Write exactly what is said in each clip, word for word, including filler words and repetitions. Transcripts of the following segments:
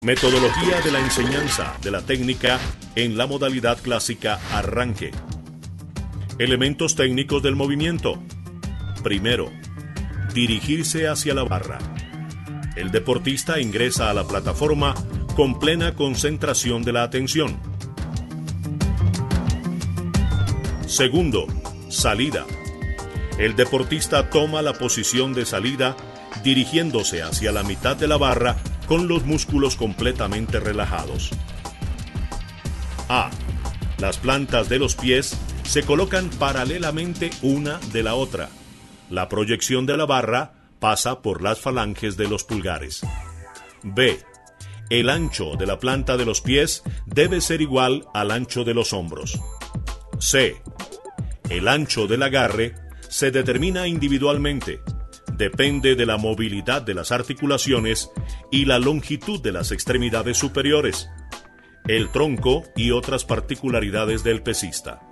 Metodología de la enseñanza de la técnica en la modalidad clásica arranque. Elementos técnicos del movimiento. Primero, dirigirse hacia la barra. El deportista ingresa a la plataforma con plena concentración de la atención. Segundo, salida. El deportista toma la posición de salida dirigiéndose hacia la mitad de la barra con los músculos completamente relajados. A. Las plantas de los pies se colocan paralelamente una de la otra. La proyección de la barra pasa por las falanges de los pulgares. B. El ancho de la planta de los pies debe ser igual al ancho de los hombros. C. El ancho del agarre se determina individualmente. Depende de la movilidad de las articulaciones y la longitud de las extremidades superiores, el tronco y otras particularidades del pesista.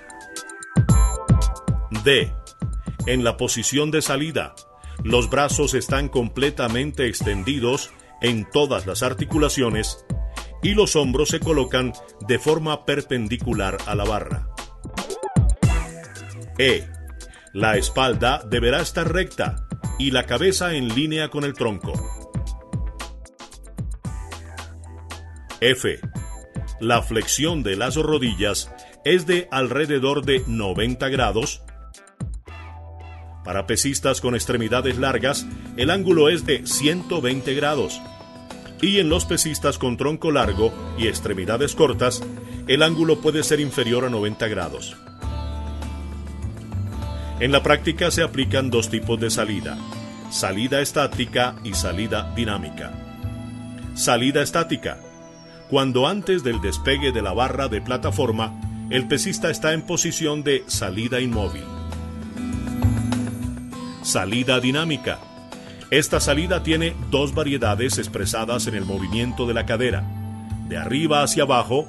D. En la posición de salida, los brazos están completamente extendidos en todas las articulaciones y los hombros se colocan de forma perpendicular a la barra. E. La espalda deberá estar recta y la cabeza en línea con el tronco. F. La flexión de las rodillas es de alrededor de noventa grados. Para pesistas con extremidades largas, el ángulo es de ciento veinte grados. Y en los pesistas con tronco largo y extremidades cortas, el ángulo puede ser inferior a noventa grados. En la práctica se aplican dos tipos de salida: salida estática y salida dinámica. Salida estática: cuando antes del despegue de la barra de plataforma, el pesista está en posición de salida inmóvil. Salida dinámica: esta salida tiene dos variedades expresadas en el movimiento de la cadera, de arriba hacia abajo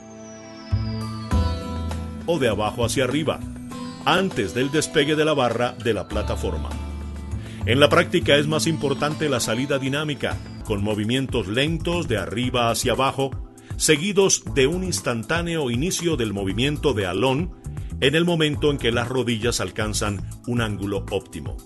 o de abajo hacia arriba, antes del despegue de la barra de la plataforma. En la práctica es más importante la salida dinámica, con movimientos lentos de arriba hacia abajo, seguidos de un instantáneo inicio del movimiento de alón en el momento en que las rodillas alcanzan un ángulo óptimo.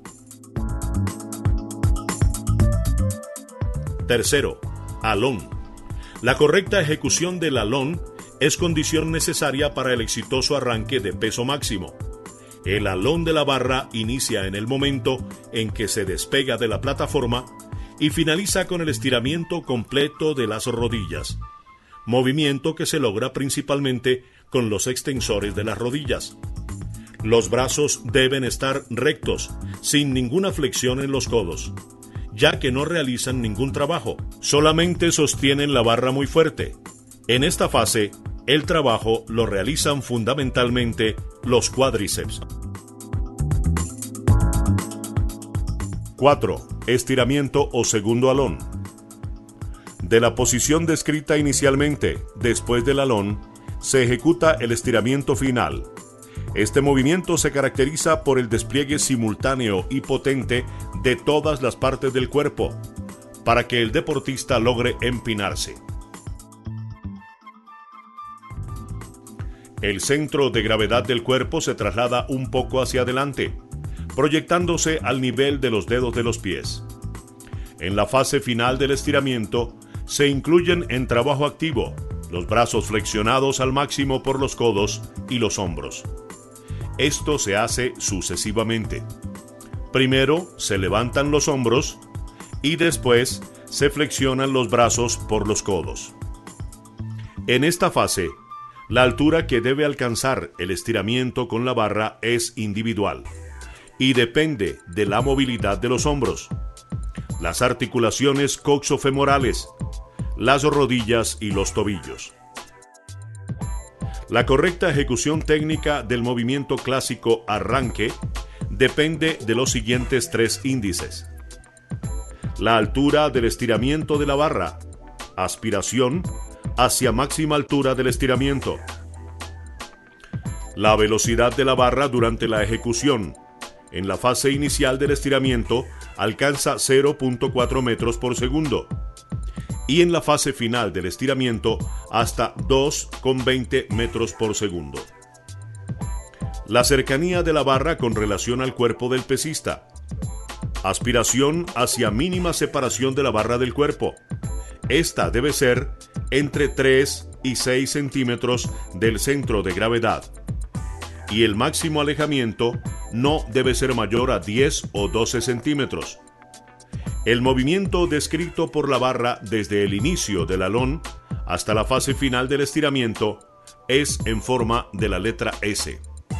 Tercero, alón. La correcta ejecución del alón es condición necesaria para el exitoso arranque de peso máximo. El alón de la barra inicia en el momento en que se despega de la plataforma y finaliza con el estiramiento completo de las rodillas, movimiento que se logra principalmente con los extensores de las rodillas. Los brazos deben estar rectos, sin ninguna flexión en los codos, ya que no realizan ningún trabajo, solamente sostienen la barra muy fuerte. En esta fase, el trabajo lo realizan fundamentalmente los cuádriceps. cuatro. Estiramiento o segundo alón. De la posición descrita inicialmente, después del alón, se ejecuta el estiramiento final. Este movimiento se caracteriza por el despliegue simultáneo y potente de todas las partes del cuerpo, para que el deportista logre empinarse. El centro de gravedad del cuerpo se traslada un poco hacia adelante, proyectándose al nivel de los dedos de los pies. En la fase final del estiramiento, se incluyen en trabajo activo los brazos flexionados al máximo por los codos y los hombros. Esto se hace sucesivamente. Primero se levantan los hombros y después se flexionan los brazos por los codos. En esta fase, la altura que debe alcanzar el estiramiento con la barra es individual y depende de la movilidad de los hombros, las articulaciones coxofemorales, las rodillas y los tobillos. La correcta ejecución técnica del movimiento clásico arranque depende de los siguientes tres índices: la altura del estiramiento de la barra, aspiración hacia máxima altura del estiramiento, la velocidad de la barra durante la ejecución. En la fase inicial del estiramiento alcanza cero punto cuatro metros por segundo y en la fase final del estiramiento hasta dos coma veinte metros por segundo. La cercanía de la barra con relación al cuerpo del pesista. Aspiración hacia mínima separación de la barra del cuerpo. Esta debe ser entre tres y seis centímetros del centro de gravedad. Y el máximo alejamiento no debe ser mayor a diez o doce centímetros. El movimiento descrito por la barra desde el inicio del alón hasta la fase final del estiramiento es en forma de la letra S.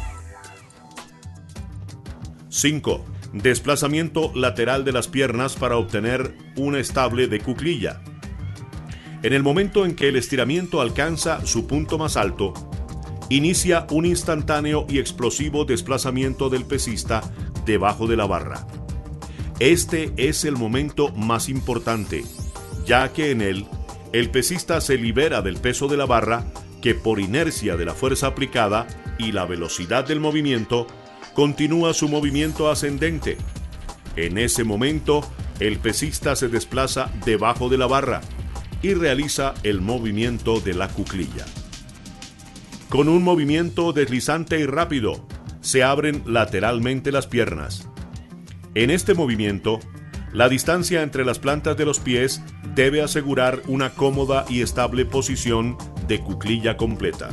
cinco. Desplazamiento lateral de las piernas para obtener un estable de cuclilla. En el momento en que el estiramiento alcanza su punto más alto, inicia un instantáneo y explosivo desplazamiento del pesista debajo de la barra. Este es el momento más importante, ya que en él el pesista se libera del peso de la barra que por inercia de la fuerza aplicada y la velocidad del movimiento continúa su movimiento ascendente. En ese momento el pesista se desplaza debajo de la barra y realiza el movimiento de la cuclilla. Con un movimiento deslizante y rápido, se abren lateralmente las piernas. En este movimiento, la distancia entre las plantas de los pies debe asegurar una cómoda y estable posición de cuclilla completa.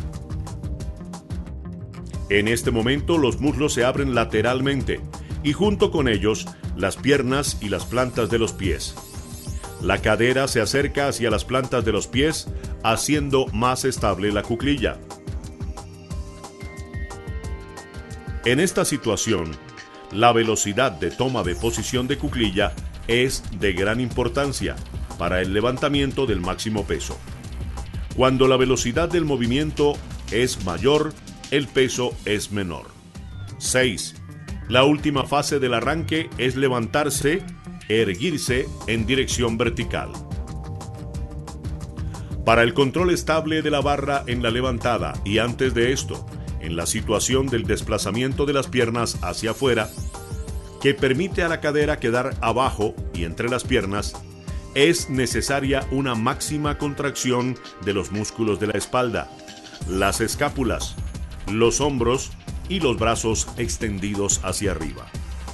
En este momento, los muslos se abren lateralmente y junto con ellos, las piernas y las plantas de los pies. La cadera se acerca hacia las plantas de los pies, haciendo más estable la cuclilla. En esta situación, la velocidad de toma de posición de cuclilla es de gran importancia para el levantamiento del máximo peso. Cuando la velocidad del movimiento es mayor, el peso es menor. seis. La última fase del arranque es levantarse, erguirse en dirección vertical. Para el control estable de la barra en la levantada y antes de esto, en la situación del desplazamiento de las piernas hacia afuera, que permite a la cadera quedar abajo y entre las piernas, es necesaria una máxima contracción de los músculos de la espalda, las escápulas, los hombros y los brazos extendidos hacia arriba.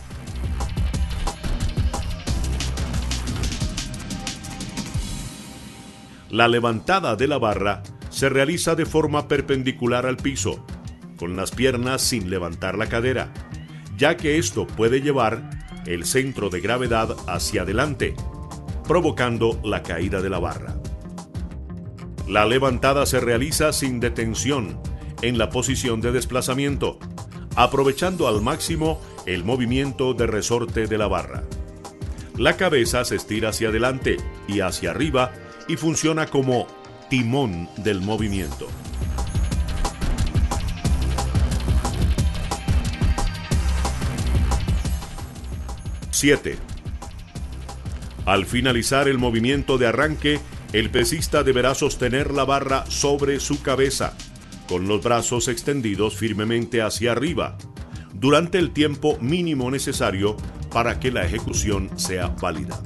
La levantada de la barra se realiza de forma perpendicular al piso, con las piernas sin levantar la cadera, ya que esto puede llevar el centro de gravedad hacia adelante, provocando la caída de la barra. La levantada se realiza sin detención en la posición de desplazamiento, aprovechando al máximo el movimiento de resorte de la barra. La cabeza se estira hacia adelante y hacia arriba y funciona como timón del movimiento. siete. Al finalizar el movimiento de arranque, el pesista deberá sostener la barra sobre su cabeza, con los brazos extendidos firmemente hacia arriba, durante el tiempo mínimo necesario para que la ejecución sea válida.